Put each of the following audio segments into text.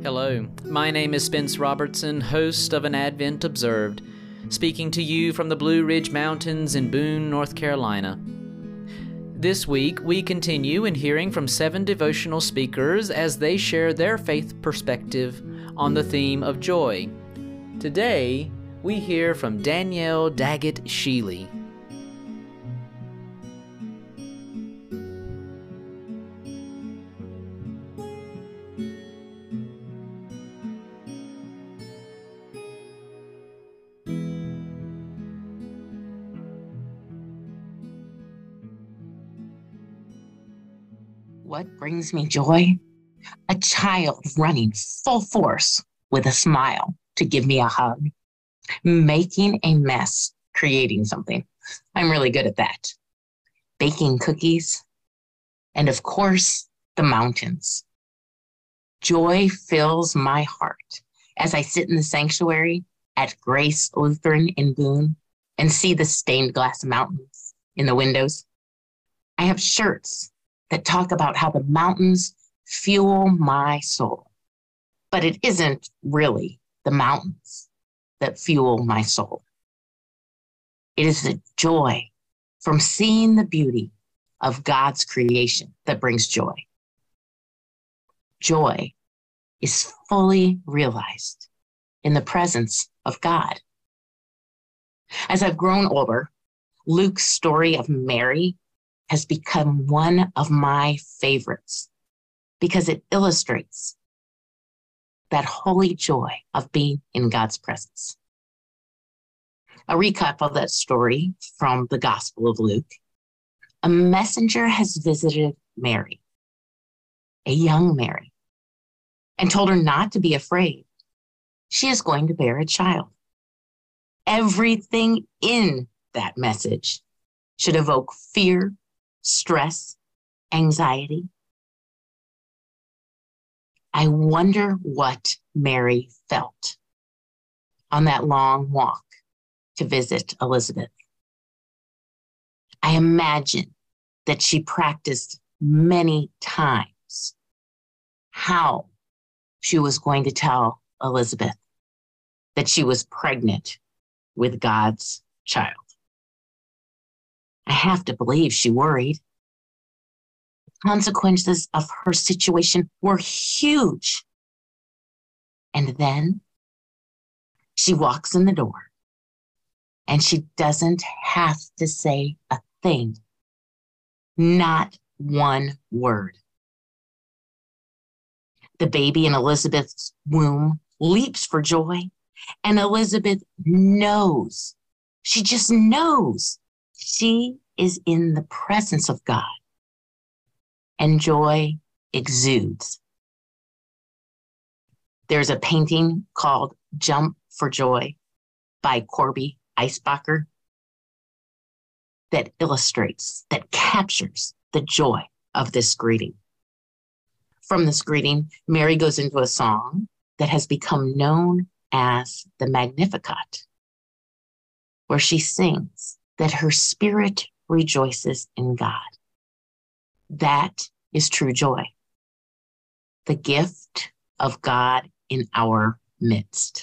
Hello, my name is Spence Robertson, host of An Advent Observed, speaking to you from the Blue Ridge Mountains in Boone, North Carolina. This week, we continue in hearing from 7 devotional speakers as they share their faith perspective on the theme of joy. Today, we hear from Danielle Daggett Sheely. What brings me joy? A child running full force with a smile to give me a hug. Making a mess, creating something. I'm really good at that. Baking cookies. And of course, the mountains. Joy fills my heart as I sit in the sanctuary at Grace Lutheran in Boone and see the stained glass mountains in the windows. I have shirts that talk about how the mountains fuel my soul. But it isn't really the mountains that fuel my soul. It is the joy from seeing the beauty of God's creation that brings joy. Joy is fully realized in the presence of God. As I've grown older, Luke's story of Mary has become one of my favorites because it illustrates that holy joy of being in God's presence. A recap of that story from the Gospel of Luke. A messenger has visited Mary, a young Mary, and told her not to be afraid. She is going to bear a child. Everything in that message should evoke fear, stress, anxiety. I wonder what Mary felt on that long walk to visit Elizabeth. I imagine that she practiced many times how she was going to tell Elizabeth that she was pregnant with God's child. I have to believe she worried. The consequences of her situation were huge. And then she walks in the door and she doesn't have to say a thing, not one word. The baby in Elizabeth's womb leaps for joy, and Elizabeth knows, she just knows she is in the presence of God, and joy exudes. There's a painting called Jump for Joy by Corby Eisbacher that illustrates, that captures the joy of this greeting. From this greeting, Mary goes into a song that has become known as the Magnificat, where she sings that her spirit rejoices in God. That is true joy, the gift of God in our midst.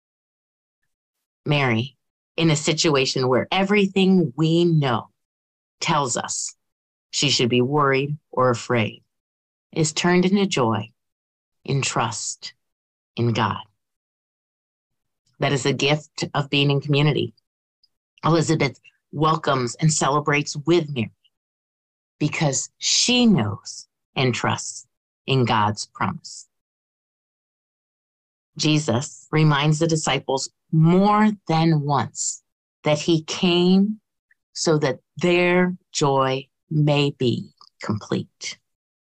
Mary, in a situation where everything we know tells us she should be worried or afraid, is turned into joy in trust in God. That is the gift of being in community. Elizabeth welcomes and celebrates with Mary because she knows and trusts in God's promise. Jesus reminds the disciples more than once that he came so that their joy may be complete.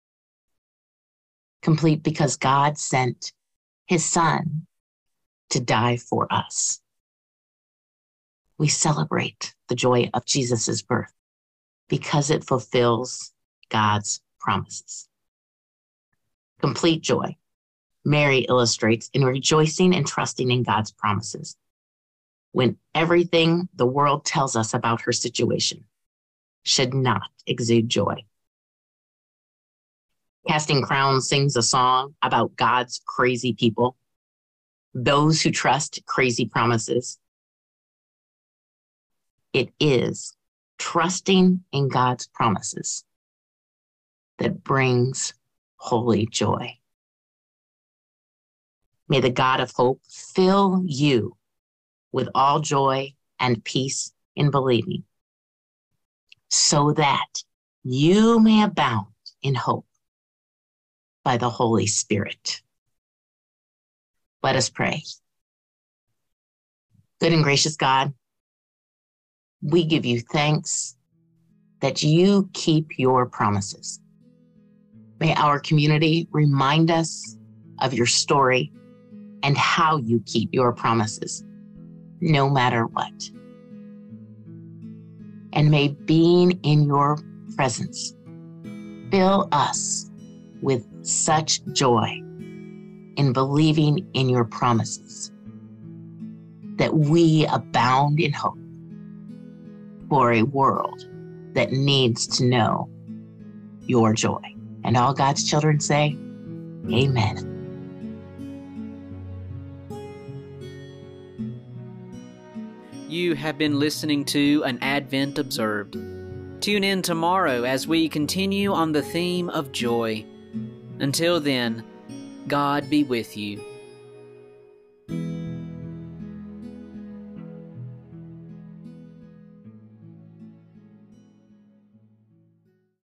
Complete because God sent his Son to die for us. We celebrate the joy of Jesus' birth because it fulfills God's promises. Complete joy, Mary illustrates in rejoicing and trusting in God's promises when everything the world tells us about her situation should not exude joy. Casting Crowns sings a song about God's crazy people, those who trust crazy promises. It is trusting in God's promises that brings holy joy. May the God of hope fill you with all joy and peace in believing, so that you may abound in hope by the Holy Spirit. Let us pray. Good and gracious God, we give you thanks that you keep your promises. May our community remind us of your story and how you keep your promises, no matter what. And may being in your presence fill us with such joy in believing in your promises that we abound in hope for a world that needs to know your joy. And all God's children say, amen. You have been listening to An Advent Observed. Tune in tomorrow as we continue on the theme of joy. Until then, God be with you.